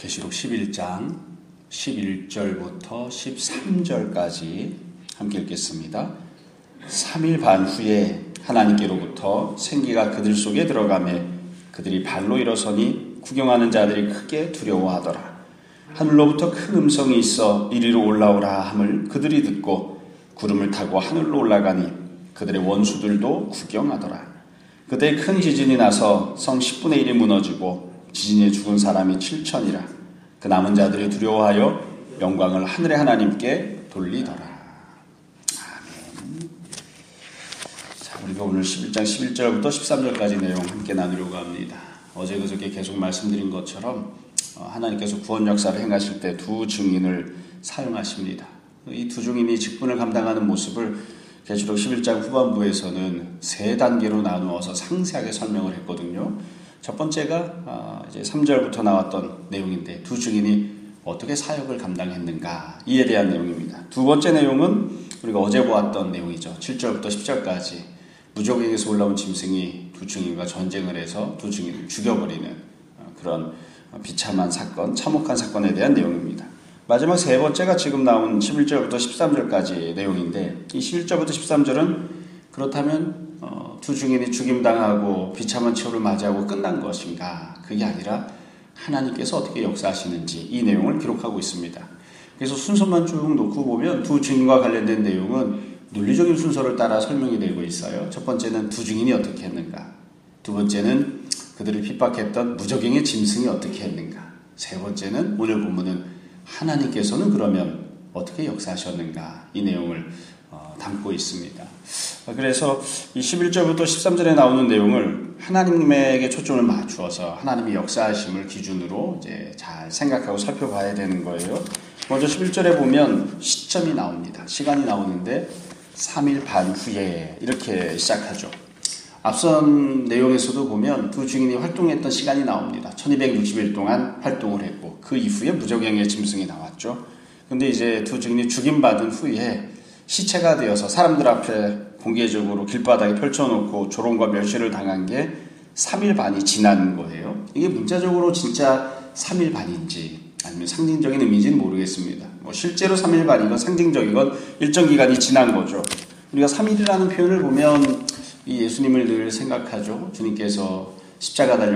계시록 11장 11절부터 13절까지 함께 읽겠습니다. 3일 반 후에 하나님께로부터 생기가 그들 속에 들어가매 그들이 발로 일어서니 구경하는 자들이 크게 두려워하더라. 하늘로부터 큰 음성이 있어 이리로 올라오라 함을 그들이 듣고 구름을 타고 하늘로 올라가니 그들의 원수들도 구경하더라. 그때 큰 지진이 나서 성 10분의 1이 무너지고 지진에 죽은 사람이 7천이라. 그 남은 자들이 두려워하여 영광을 하늘의 하나님께 돌리더라. 아멘. 자, 우리가 오늘 11장 11절부터 13절까지 내용 함께 나누려고 합니다. 어제 그저께 계속 말씀드린 것처럼 하나님께서 구원 역사를 행하실 때 두 증인을 사용하십니다. 이 두 증인이 직분을 감당하는 모습을 계시록 11장 후반부에서는 세 단계로 나누어서 상세하게 설명을 했거든요. 첫 번째가 이제 3절부터 나왔던 내용인데 두 증인이 어떻게 사역을 감당했는가 이에 대한 내용입니다. 두 번째 내용은 우리가 어제 보았던 내용이죠. 7절부터 10절까지 무적에게서 올라온 짐승이 두 증인과 전쟁을 해서 두 증인을 죽여버리는 그런 비참한 사건, 참혹한 사건에 대한 내용입니다. 마지막 세 번째가 지금 나온 11절부터 13절까지 내용인데 이 11절부터 13절은 그렇다면 두 증인이 죽임당하고 비참한 최후를 맞이하고 끝난 것인가? 그게 아니라 하나님께서 어떻게 역사하시는지 이 내용을 기록하고 있습니다. 그래서 순서만 쭉 놓고 보면 두 증인과 관련된 내용은 논리적인 순서를 따라 설명이 되고 있어요. 첫 번째는 두 증인이 어떻게 했는가? 두 번째는 그들을 핍박했던 무적행의 짐승이 어떻게 했는가? 세 번째는 오늘 본문은 하나님께서는 그러면 어떻게 역사하셨는가? 이 내용을 담고 있습니다. 그래서 이 11절부터 13절에 나오는 내용을 하나님에게 초점을 맞추어서 하나님의 역사하심을 기준으로 이제 잘 생각하고 살펴봐야 되는 거예요. 먼저 11절에 보면 시점이 나옵니다. 시간이 나오는데 3일 반 후에 이렇게 시작하죠. 앞선 내용에서도 보면 두 증인이 활동했던 시간이 나옵니다. 1260일 동안 활동을 했고 그 이후에 무적행의 짐승이 나왔죠. 근데 이제 두 증인이 죽임받은 후에 시체가 되어서 사람들 앞에 공개적으로 길바닥에 펼쳐놓고 조롱과 멸시를 당한 게 3일 반이 지난 거예요. 이게 문자적으로 진짜 3일 반인지 아니면 상징적인 의미인지는 모르겠습니다. 실제로 3일 반이건 상징적이건 일정 기간이 지난 거죠. 우리가 3일이라는 표현을 보면 이 예수님을 늘 생각하죠. 주님께서 십자가 달려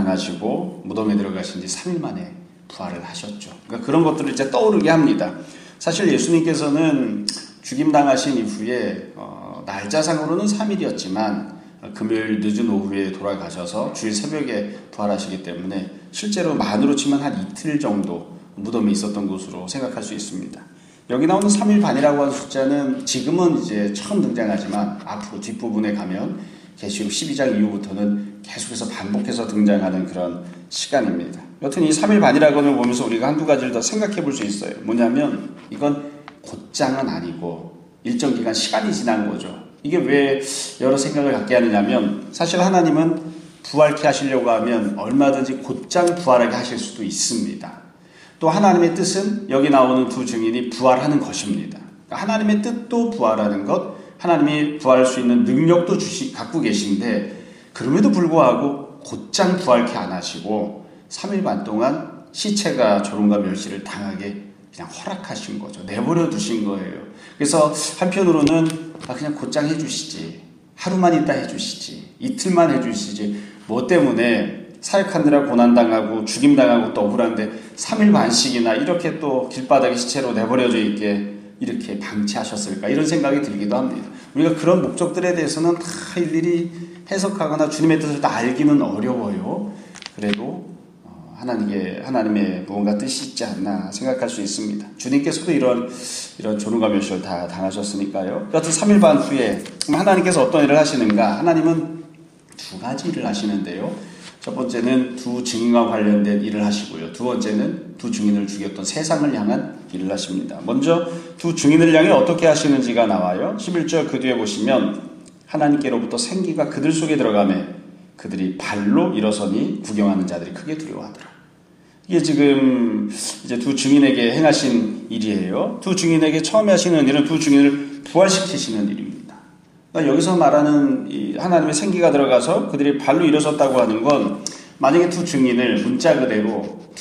고난당하시고 무덤에 들어가신 지 3일 만에 부활을 하셨죠. 그러니까 그런 것들을 이제 떠오르게 합니다. 사실 예수님께서는 죽임당하신 이후에 날짜상으로는 3일이었지만 금요일 늦은 오후에 돌아가셔서 주일 새벽에 부활하시기 때문에 실제로 만으로 치면 한 이틀 정도 무덤에 있었던 것으로 생각할 수 있습니다. 여기 나오는 3일 반이라고 하는 숫자는 지금은 이제 처음 등장하지만 앞으로 뒷부분에 가면 계시록 12장 이후부터는 계속해서 반복해서 등장하는 그런 시간입니다. 여튼 이 3일 반이라고 하는 걸 보면서 우리가 한두 가지를 더 생각해 볼 수 있어요. 뭐냐면 이건 곧장은 아니고 일정 기간 시간이 지난 거죠. 이게 왜 여러 생각을 갖게 하느냐면 사실 하나님은 부활케 하시려고 하면 얼마든지 곧장 부활하게 하실 수도 있습니다. 또 하나님의 뜻은 여기 나오는 두 증인이 부활하는 것입니다. 하나님의 뜻도 부활하는 것, 하나님이 부활할 수 있는 능력도 갖고 계신데 그럼에도 불구하고 곧장 부활케 안 하시고 3일 반 동안 시체가 조롱과 멸시를 당하게 그냥 허락하신 거죠. 내버려 두신 거예요. 그래서 한편으로는 그냥 곧장 해주시지. 하루만 있다 해주시지. 이틀만 해주시지. 뭐 때문에 사역하느라 고난당하고 죽임당하고 또 억울한데 3일 반씩이나 이렇게 또 길바닥에 시체로 내버려져 있게 이렇게 방치하셨을까 이런 생각이 들기도 합니다. 우리가 그런 목적들에 대해서는 다 일일이 해석하거나 주님의 뜻을 다 알기는 어려워요. 그래도 하나님의 무언가 뜻이 있지 않나 생각할 수 있습니다. 주님께서도 이런 조롱과 멸시를 다 당하셨으니까요. 여튼 3일 반 후에 하나님께서 어떤 일을 하시는가? 하나님은 두 가지 일을 하시는데요. 첫 번째는 두 증인과 관련된 일을 하시고요. 두 번째는 두 증인을 죽였던 세상을 향한 일을 하십니다. 먼저 두 증인을 향해 어떻게 하시는지가 나와요. 11절 그 뒤에 보시면 하나님께로부터 생기가 그들 속에 들어가매 그들이 발로 일어서니 구경하는 자들이 크게 두려워하더라. 이게 지금 이제 두 증인에게 행하신 일이에요. 두 증인에게 처음에 하시는 일은 두 증인을 부활시키시는 일입니다. 그러니까 여기서 말하는 이 하나님의 생기가 들어가서 그들이 발로 일어섰다고 하는 건 만약에 두 증인을 문자 그대로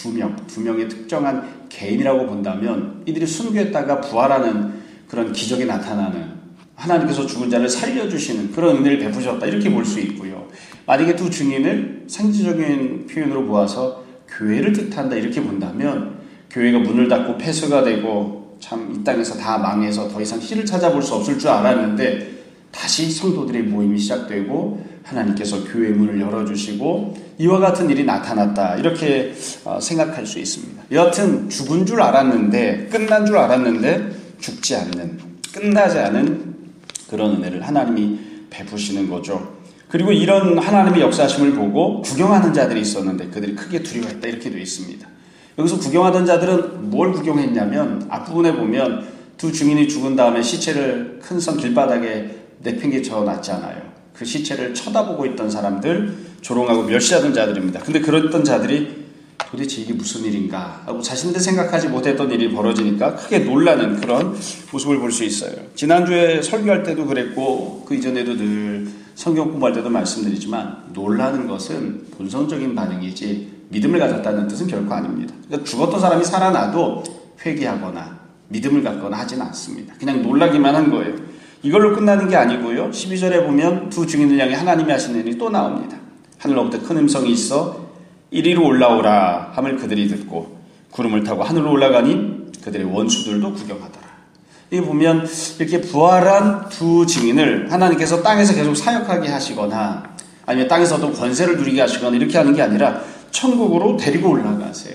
두 명의 특정한 개인이라고 본다면 이들이 순교했다가 부활하는 그런 기적이 나타나는, 하나님께서 죽은 자를 살려주시는 그런 은혜를 베푸셨다, 이렇게 볼 수 있고요. 만약에 두 증인을 상징적인 표현으로 보아서 교회를 뜻한다, 이렇게 본다면 교회가 문을 닫고 폐쇄가 되고 참 이 땅에서 다 망해서 더 이상 씨를 찾아볼 수 없을 줄 알았는데 다시 성도들의 모임이 시작되고 하나님께서 교회의 문을 열어주시고 이와 같은 일이 나타났다, 이렇게 생각할 수 있습니다. 여하튼 죽은 줄 알았는데, 끝난 줄 알았는데 죽지 않는, 끝나지 않은 그런 은혜를 하나님이 베푸시는 거죠. 그리고 이런 하나님의 역사하심을 보고 구경하는 자들이 있었는데 그들이 크게 두려워했다, 이렇게 되어 있습니다. 여기서 구경하던 자들은 뭘 구경했냐면, 앞부분에 보면 두 증인이 죽은 다음에 시체를 큰 성 길바닥에 내팽개쳐 놨잖아요. 그 시체를 쳐다보고 있던 사람들, 조롱하고 멸시하던 자들입니다. 근데 그랬던 자들이 도대체 이게 무슨 일인가 하고 자신들 생각하지 못했던 일이 벌어지니까 크게 놀라는 그런 모습을 볼 수 있어요. 지난주에 설교할 때도 그랬고 그 이전에도 늘 성경 공부할 때도 말씀드리지만, 놀라는 것은 본성적인 반응이지 믿음을 가졌다는 뜻은 결코 아닙니다. 그러니까 죽었던 사람이 살아나도 회개하거나 믿음을 갖거나 하지는 않습니다. 그냥 놀라기만 한 거예요. 이걸로 끝나는 게 아니고요. 12절에 보면 두 증인을 향해 하나님이 하시는 일이 또 나옵니다. 하늘로부터 큰 음성이 있어 이리로 올라오라 함을 그들이 듣고 구름을 타고 하늘로 올라가니 그들의 원수들도 구경하더라. 여기 보면 이렇게 부활한 두 증인을 하나님께서 땅에서 계속 사역하게 하시거나 아니면 땅에서도 권세를 누리게 하시거나 이렇게 하는 게 아니라 천국으로 데리고 올라가세요.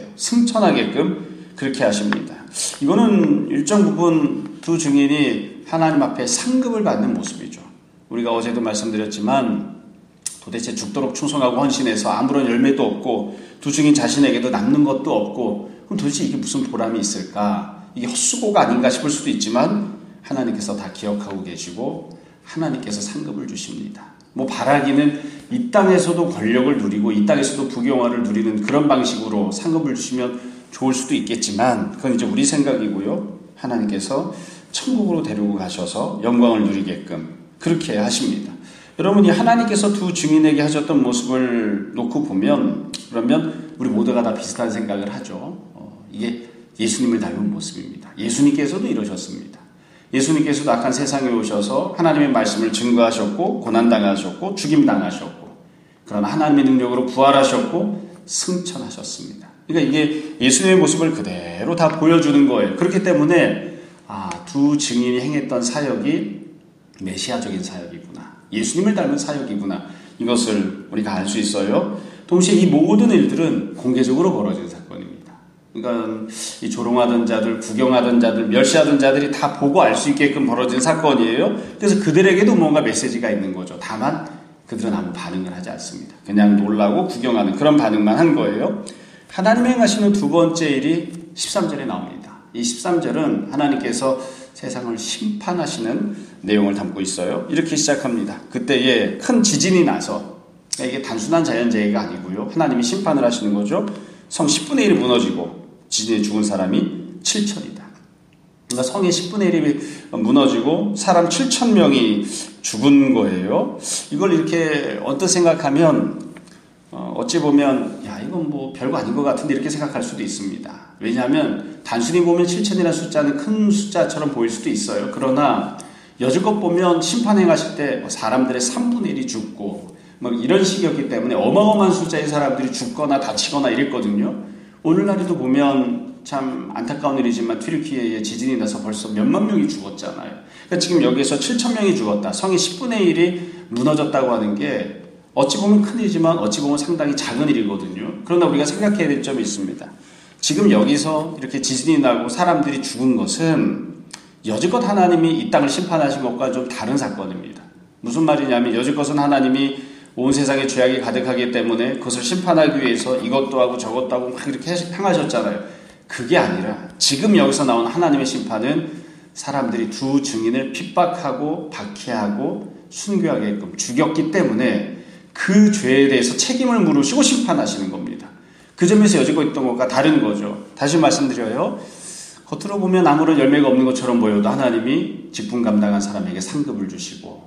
승천하게끔 그렇게 하십니다. 이거는 일정 부분 두 증인이 하나님 앞에 상급을 받는 모습이죠. 우리가 어제도 말씀드렸지만 도대체 죽도록 충성하고 헌신해서 아무런 열매도 없고 두 증인 자신에게도 남는 것도 없고, 그럼 도대체 이게 무슨 보람이 있을까? 이게 헛수고가 아닌가 싶을 수도 있지만 하나님께서 다 기억하고 계시고 하나님께서 상급을 주십니다. 뭐 바라기는 이 땅에서도 권력을 누리고 이 땅에서도 부귀영화를 누리는 그런 방식으로 상급을 주시면 좋을 수도 있겠지만 그건 이제 우리 생각이고요. 하나님께서 천국으로 데리고 가셔서 영광을 누리게끔 그렇게 하십니다. 여러분이 하나님께서 두 증인에게 하셨던 모습을 놓고 보면, 그러면 우리 모두가 다 비슷한 생각을 하죠. 이게 예수님을 닮은 모습입니다. 예수님께서도 이러셨습니다. 예수님께서도 악한 세상에 오셔서 하나님의 말씀을 증거하셨고 고난당하셨고 죽임당하셨고, 그러나 하나님의 능력으로 부활하셨고 승천하셨습니다. 그러니까 이게 예수님의 모습을 그대로 다 보여주는 거예요. 그렇기 때문에 두 증인이 행했던 사역이 메시아적인 사역이구나, 예수님을 닮은 사역이구나, 이것을 우리가 알 수 있어요. 동시에 이 모든 일들은 공개적으로 벌어진 사건입니다. 그러니까 이 조롱하던 자들, 구경하던 자들, 멸시하던 자들이 다 보고 알 수 있게끔 벌어진 사건이에요. 그래서 그들에게도 뭔가 메시지가 있는 거죠. 다만 그들은 아무 반응을 하지 않습니다. 그냥 놀라고 구경하는 그런 반응만 한 거예요. 하나님이 행하시는 두 번째 일이 13절에 나옵니다. 이 13절은 하나님께서 세상을 심판하시는 내용을 담고 있어요. 이렇게 시작합니다. 그때에 큰 지진이 나서, 이게 단순한 자연재해가 아니고요, 하나님이 심판을 하시는 거죠. 성 10분의 1이 무너지고 지진에 죽은 사람이 7천이다. 그러니까 성의 10분의 1이 무너지고 사람 7,000명이 죽은 거예요. 이걸 이렇게 언뜻 생각하면 어찌 보면 이건 뭐 별거 아닌 것 같은데 이렇게 생각할 수도 있습니다. 왜냐하면 단순히 보면 7천이라는 숫자는 큰 숫자처럼 보일 수도 있어요. 그러나 여지껏 보면 심판 행하실 때 사람들의 3분의 1이 죽고 뭐 이런 식이었기 때문에 어마어마한 숫자의 사람들이 죽거나 다치거나 이랬거든요. 오늘날에도 보면 참 안타까운 일이지만 튀르키예에 지진이 나서 벌써 몇만 명이 죽었잖아요. 그러니까 지금 여기에서 7,000명이 죽었다, 성의 10분의 1이 무너졌다고 하는 게 어찌 보면 큰 일이지만 어찌 보면 상당히 작은 일이거든요. 그러나 우리가 생각해야 될 점이 있습니다. 지금 여기서 이렇게 지진이 나고 사람들이 죽은 것은 여지껏 하나님이 이 땅을 심판하신 것과 좀 다른 사건입니다. 무슨 말이냐면 여지껏은 하나님이 온 세상에 죄악이 가득하기 때문에 그것을 심판하기 위해서 이것도 하고 저것도 하고 막 이렇게 행하셨잖아요. 그게 아니라 지금 여기서 나온 하나님의 심판은 사람들이 두 증인을 핍박하고 박해하고 순교하게끔 죽였기 때문에 그 죄에 대해서 책임을 물으시고 심판하시는 겁니다. 그 점에서 여지껏 있던 것과 다른 거죠. 다시 말씀드려요. 겉으로 보면 아무런 열매가 없는 것처럼 보여도 하나님이 직분 감당한 사람에게 상급을 주시고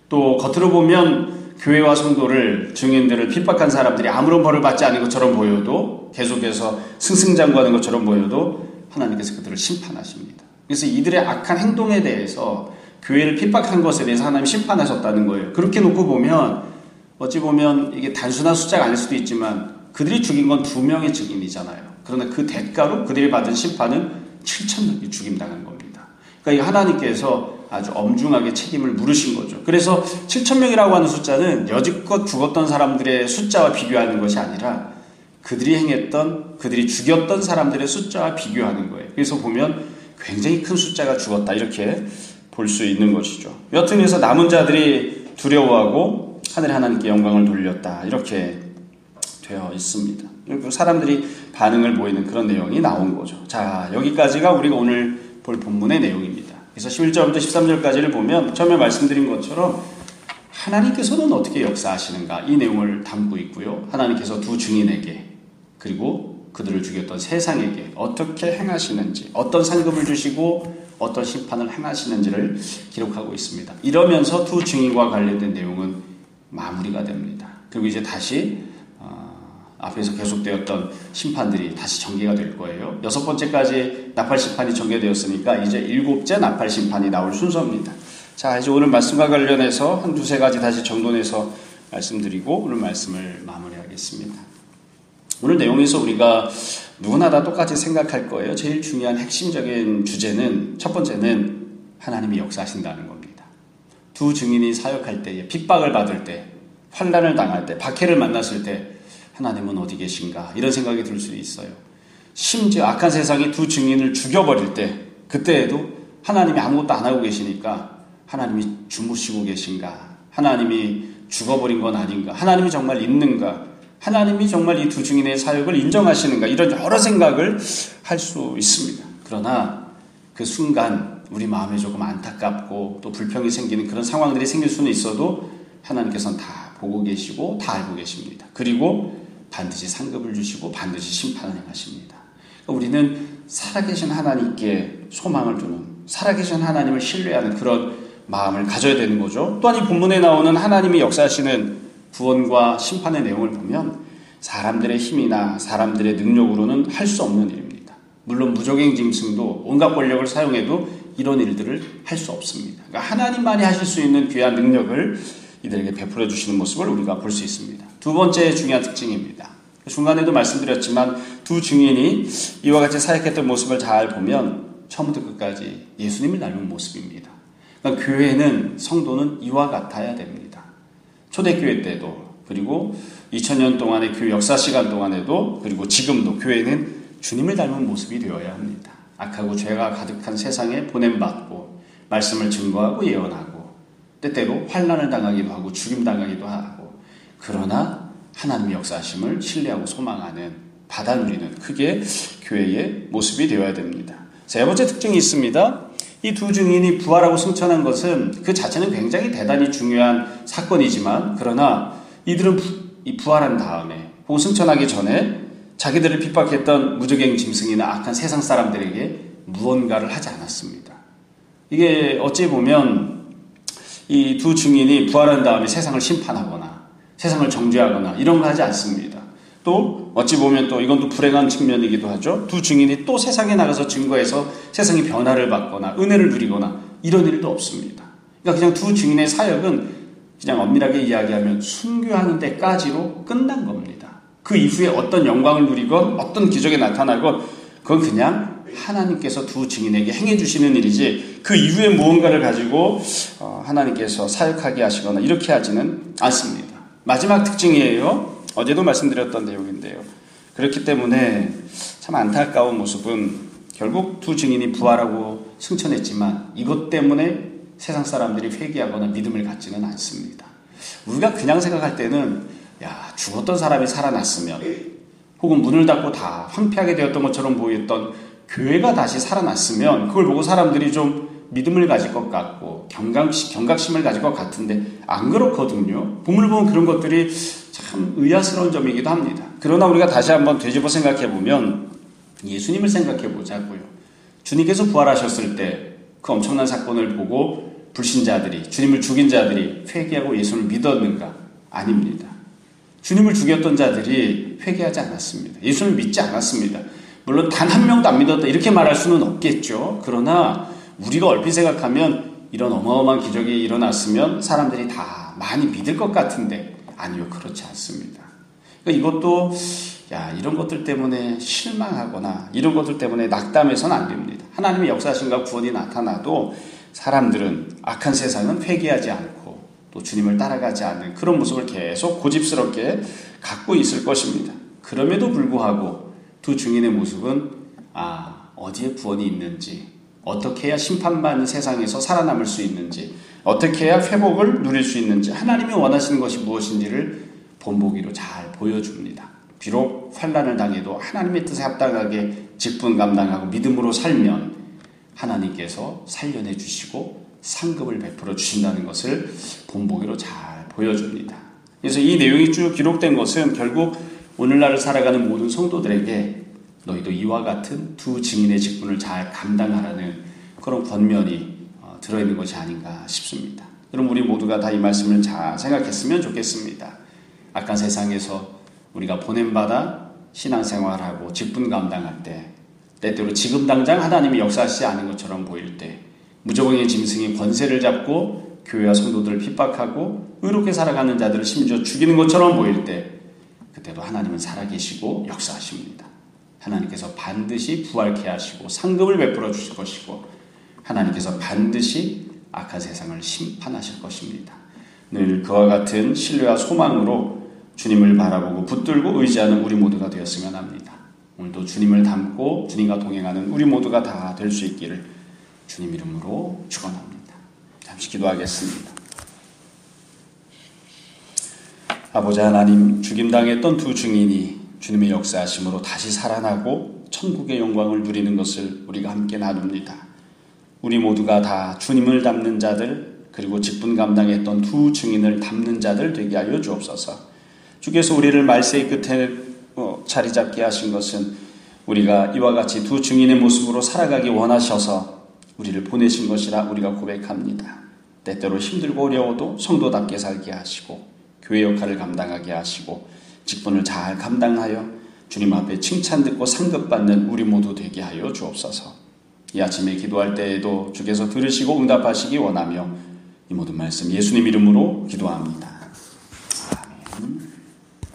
또 겉으로 보면 교회와 성도를, 증인들을 핍박한 사람들이 아무런 벌을 받지 않은 것처럼 보여도, 계속해서 승승장구하는 것처럼 보여도 하나님께서 그들을 심판하십니다. 그래서 이들의 악한 행동에 대해서, 교회를 핍박한 것에 대해서 하나님이 심판하셨다는 거예요. 그렇게 놓고 보면 어찌 보면 이게 단순한 숫자가 아닐 수도 있지만 그들이 죽인 건 2명의 증인이잖아요. 그러나 그 대가로 그들이 받은 심판은 7,000명이 죽임당한 겁니다. 그러니까 하나님께서 아주 엄중하게 책임을 물으신 거죠. 그래서 7,000명이라고 하는 숫자는 여지껏 죽었던 사람들의 숫자와 비교하는 것이 아니라 그들이 행했던, 그들이 죽였던 사람들의 숫자와 비교하는 거예요. 그래서 보면 굉장히 큰 숫자가 죽었다, 이렇게 볼 수 있는 것이죠. 여튼 그래서 남은 자들이 두려워하고 하늘 하나님께 영광을 돌렸다, 이렇게 되어 있습니다. 사람들이 반응을 보이는 그런 내용이 나온 거죠. 자, 여기까지가 우리가 오늘 볼 본문의 내용입니다. 그래서 11절부터 13절까지를 보면 처음에 말씀드린 것처럼 하나님께서는 어떻게 역사하시는가, 이 내용을 담고 있고요. 하나님께서 두 증인에게, 그리고 그들을 죽였던 세상에게 어떻게 행하시는지, 어떤 상급을 주시고 어떤 심판을 행하시는지를 기록하고 있습니다. 이러면서 두 증인과 관련된 내용은 마무리가 됩니다. 그리고 이제 다시 앞에서 계속되었던 심판들이 다시 전개가 될 거예요. 6번째까지 나팔 심판이 전개되었으니까 이제 7째 나팔 심판이 나올 순서입니다. 자, 이제 오늘 말씀과 관련해서 한 두세 가지 다시 정돈해서 말씀드리고 오늘 말씀을 마무리하겠습니다. 오늘 내용에서 우리가 누구나 다 똑같이 생각할 거예요. 제일 중요한 핵심적인 주제는, 첫 번째는 하나님이 역사하신다는 겁니다. 두 증인이 사역할 때에, 핍박을 받을 때, 환난을 당할 때, 박해를 만났을 때 하나님은 어디 계신가, 이런 생각이 들 수 있어요. 심지어 악한 세상이 두 증인을 죽여버릴 때, 그때에도 하나님이 아무것도 안 하고 계시니까 하나님이 주무시고 계신가, 하나님이 죽어버린 건 아닌가, 하나님이 정말 있는가, 하나님이 정말 이 두 증인의 사역을 인정하시는가, 이런 여러 생각을 할 수 있습니다. 그러나 그 순간 우리 마음에 조금 안타깝고 또 불평이 생기는 그런 상황들이 생길 수는 있어도 하나님께서는 다 보고 계시고 다 알고 계십니다. 그리고 반드시 상급을 주시고 반드시 심판을 행하십니다. 우리는 살아계신 하나님께 소망을 두는, 살아계신 하나님을 신뢰하는 그런 마음을 가져야 되는 거죠. 또한 이 본문에 나오는 하나님이 역사하시는 구원과 심판의 내용을 보면 사람들의 힘이나 사람들의 능력으로는 할 수 없는 일입니다. 물론 무적행 짐승도 온갖 권력을 사용해도 이런 일들을 할 수 없습니다. 그러니까 하나님만이 하실 수 있는 귀한 능력을 이들에게 베풀어 주시는 모습을 우리가 볼 수 있습니다. 두 번째 중요한 특징입니다. 중간에도 말씀드렸지만 두 증인이 이와 같이 사역했던 모습을 잘 보면 처음부터 끝까지 예수님을 닮은 모습입니다. 그러니까 교회는, 성도는 이와 같아야 됩니다. 초대교회 때도, 그리고 2000년 동안의 교회 역사 시간 동안에도, 그리고 지금도 교회는 주님을 닮은 모습이 되어야 합니다. 악하고 죄가 가득한 세상에 보냄받고 말씀을 증거하고 예언하고 때때로 환난을 당하기도 하고 죽임당하기도 하고, 그러나 하나님의 역사하심을 신뢰하고 소망하는, 받아 누리는, 그게 교회의 모습이 되어야 됩니다. 세 번째 특징이 있습니다. 이 두 증인이 부활하고 승천한 것은 그 자체는 굉장히 대단히 중요한 사건이지만, 그러나 이들은 부활한 다음에 혹은 승천하기 전에 자기들을 핍박했던 무적행 짐승이나 악한 세상 사람들에게 무언가를 하지 않았습니다. 이게 어찌 보면 이 두 증인이 부활한 다음에 세상을 심판하거나 세상을 정죄하거나 이런 거 하지 않습니다. 또 어찌 보면 또 이건 또 불행한 측면이기도 하죠. 두 증인이 또 세상에 나가서 증거해서 세상이 변화를 받거나 은혜를 누리거나 이런 일도 없습니다. 그러니까 그냥 두 증인의 사역은 그냥 엄밀하게 이야기하면 순교하는 데까지로 끝난 겁니다. 그 이후에 어떤 영광을 누리건 어떤 기적이 나타나건 그건 그냥 하나님께서 두 증인에게 행해 주시는 일이지, 그 이후에 무언가를 가지고 하나님께서 사역하게 하시거나 이렇게 하지는 않습니다. 마지막 특징이에요. 어제도 말씀드렸던 내용인데요. 그렇기 때문에 참 안타까운 모습은 결국 두 증인이 부활하고 승천했지만 이것 때문에 세상 사람들이 회개하거나 믿음을 갖지는 않습니다. 우리가 그냥 생각할 때는 죽었던 사람이 살아났으면, 혹은 문을 닫고 다 황폐하게 되었던 것처럼 보였던 교회가 다시 살아났으면 그걸 보고 사람들이 좀 믿음을 가질 것 같고 경각심을 가질 것 같은데 안 그렇거든요. 본문을 보면 그런 것들이 참 의아스러운 점이기도 합니다. 그러나 우리가 다시 한번 되짚어 생각해 보면 예수님을 생각해 보자고요. 주님께서 부활하셨을 때 그 엄청난 사건을 보고 불신자들이, 주님을 죽인 자들이 회개하고 예수를 믿었는가? 아닙니다. 주님을 죽였던 자들이 회개하지 않았습니다. 예수를 믿지 않았습니다. 물론 단 한 명도 안 믿었다 이렇게 말할 수는 없겠죠. 그러나 우리가 얼핏 생각하면 이런 어마어마한 기적이 일어났으면 사람들이 다 많이 믿을 것 같은데 아니요, 그렇지 않습니다. 그러니까 이것도 이런 것들 때문에 실망하거나 이런 것들 때문에 낙담해서는 안 됩니다. 하나님의 역사심과 구원이 나타나도 사람들은, 악한 세상은 회개하지 않고 또 주님을 따라가지 않는 그런 모습을 계속 고집스럽게 갖고 있을 것입니다. 그럼에도 불구하고 두 증인의 모습은 어디에 구원이 있는지, 어떻게 해야 심판받는 세상에서 살아남을 수 있는지, 어떻게 해야 회복을 누릴 수 있는지, 하나님이 원하시는 것이 무엇인지를 본보기로 잘 보여줍니다. 비록 환난을 당해도 하나님의 뜻에 합당하게 직분 감당하고 믿음으로 살면 하나님께서 살려내 주시고 상급을 베풀어 주신다는 것을 본보기로 잘 보여줍니다. 그래서 이 내용이 쭉 기록된 것은 결국 오늘날을 살아가는 모든 성도들에게 너희도 이와 같은 두 증인의 직분을 잘 감당하라는 그런 권면이 들어있는 것이 아닌가 싶습니다. 그럼 우리 모두가 다 이 말씀을 잘 생각했으면 좋겠습니다. 악한 세상에서 우리가 보냄받아 신앙생활하고 직분 감당할 때, 때때로 지금 당장 하나님이 역사하시지 않은 것처럼 보일 때, 무저공의 짐승이 권세를 잡고 교회와 성도들을 핍박하고 의롭게 살아가는 자들을 심지어 죽이는 것처럼 보일 때, 그때도 하나님은 살아계시고 역사하십니다. 하나님께서 반드시 부활케 하시고 상급을 베풀어 주실 것이고 하나님께서 반드시 악한 세상을 심판하실 것입니다. 늘 그와 같은 신뢰와 소망으로 주님을 바라보고 붙들고 의지하는 우리 모두가 되었으면 합니다. 오늘도 주님을 닮고 주님과 동행하는 우리 모두가 다 될 수 있기를 주님 이름으로 축원합니다. 잠시 기도하겠습니다. 아버지 하나님, 죽임당했던 두 증인이 주님의 역사하심으로 다시 살아나고 천국의 영광을 누리는 것을 우리가 함께 나눕니다. 우리 모두가 다 주님을 닮는 자들, 그리고 직분 감당했던 두 증인을 닮는 자들 되게 하여 주옵소서. 주께서 우리를 말세의 끝에 자리 잡게 하신 것은 우리가 이와 같이 두 증인의 모습으로 살아가기 원하셔서 우리를 보내신 것이라 우리가 고백합니다. 때때로 힘들고 어려워도 성도답게 살게 하시고 교회 역할을 감당하게 하시고 직분을 잘 감당하여 주님 앞에 칭찬 듣고 상급받는 우리 모두 되게 하여 주옵소서. 이 아침에 기도할 때에도 주께서 들으시고 응답하시기 원하며 이 모든 말씀 예수님 이름으로 기도합니다.